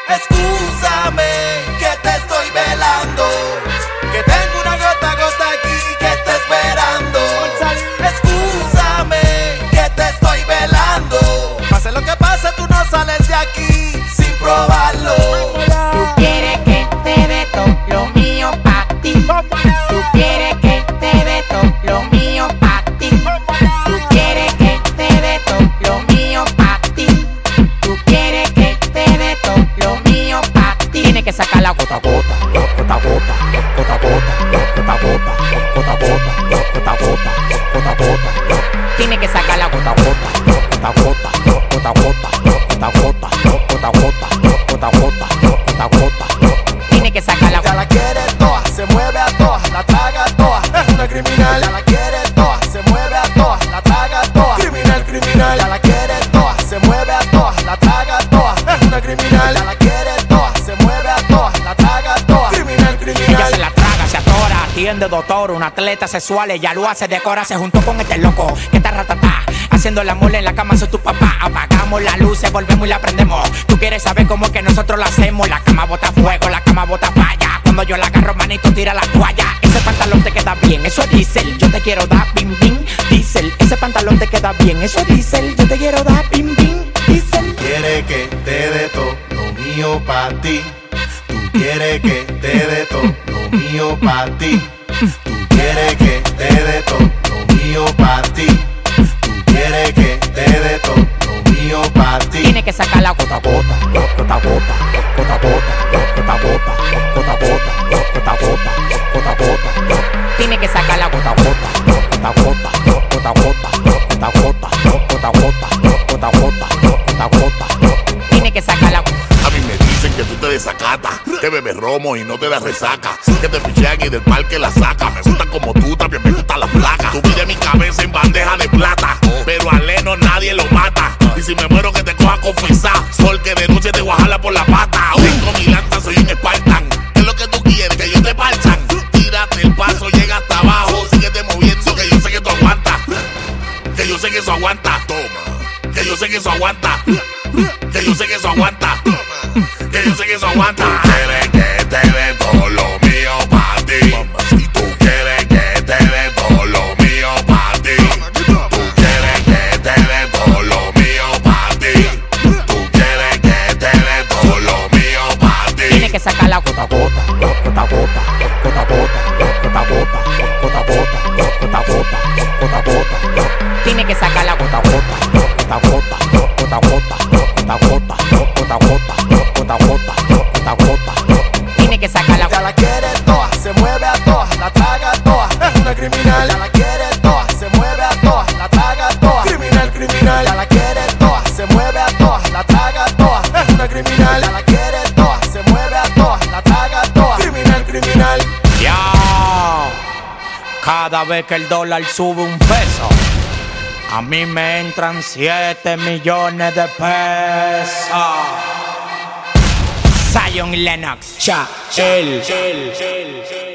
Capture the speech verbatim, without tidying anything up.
Excúsame que te estoy velando, que tengo una gota gota aquí que está esperando. Excúsame que te estoy velando, pase lo que pase tú no sales de aquí sin probarlo. Tú quieres que te dé todo lo mío pa' ti. Tú quieres que te dé todo lo mío pa' ti. Tú quieres que te dé todo lo mío pa' ti. Tú quieres que te dé todo lo mío pa' ti. Tienes que sacar la gota a gota, gota a gota, gota a gota, gota a gota, gota a gota, gota a gota, gota a gota. Tienes que sacar la gota a gota, gota a gota, gota a gota, gota a gota, gota a gota, gota a gota, gota a gota. Tienes que sacar la gota. Ya la quiere toa, se mueve a toa, la traga toa, es una criminal. Ya la quiere toa, se mueve a toa, la traga toa, criminal, criminal. Ya la quiere toa, se mueve a toa, la traga toa, es una criminal. Ya la quiere toa, se mueve a toa, la traga toa, criminal, criminal. Ella se la traga, se atora, atiende doctor, un atleta sexual, ella lo hace, decora, se juntó con este loco que está ratatá, haciendo la mole en la cama, soy tu papá. Apagamos las luces, volvemos y la prendemos. Tú quieres saber cómo es que nosotros la hacemos. La cama bota fuego, la cama bota falla. Cuando yo la agarro, manito, tira la toalla. Ese pantalón te queda bien, eso es diésel. Yo te quiero dar bim bim, diésel. Ese pantalón te queda bien, eso es diésel. Yo te quiero dar bim bim, diésel. Quiere que te dé todo lo mío pa' ti. Tú quieres que te dé todo lo mío pa' ti. Tú quieres que te dé todo lo mío pa' ti. Tú quieres que te dé todo lo mío pa' ti. Tienes que sacar la gota a gota, gota a gota, gota a gota, gota a gota, gota a gota, gota a gota, gota a gota. Tienes que sacar la gota a gota, gota a gota, gota a gota, gota a gota, gota a gota, gota a gota, gota a gota. Tienes que sacar la gota. A mí me dicen que tú te desacatas, que bebes romo y no te das resaca, que te pichean y del parque la saca. Me gusta como tú, también me gusta la placa. Tu vida en mi cabeza en bandeja de plata, pero a Leno nadie lo mata. Y si me muero que te coja a confesar, porque de noche te voy a jalar por la pata. Tengo mi lanza, soy un Spartan. ¿Qué es lo que tú quieres? Que yo te parchan. Tírate el paso, llega hasta abajo. Síguete moviendo, que yo sé que tú aguantas. Que yo sé que eso aguanta. Toma. Que yo sé que eso aguanta. Que yo sé que eso aguanta. Que yo sé que eso aguanta. Tú quieres que te dé todo lo mío pa' ti. Tú quieres que te dé todo lo mío pa' ti. Tú quieres que te dé todo lo mío pa' ti. Tú quieres que te dé todo lo mío pa' ti. Tienes que sacar la gota a gota, gota a gota, gota a gota, gota a gota, gota a gota, gota a gota, gota a gota. Tienes que sacar la gota a gota, gota a gota, gota a gota, gota a gota, gota a gota, gota a gota, gota a gota. Tienes que sacar la gota. Ya la quiere toa, se mueve a toa, la traga toa, es una criminal. Ya la quiere toa, se mueve a toa, la traga toa, criminal, criminal. Ya la quiere toa, se mueve a toa, la traga toa, es una criminal. Ya la quiere toa, se mueve a toa, la traga toa, criminal, criminal. Ya, cada vez que el dólar sube un peso, a mí me entran siete millones de pesos. Zion y Lennox, cha, el, el, el, el.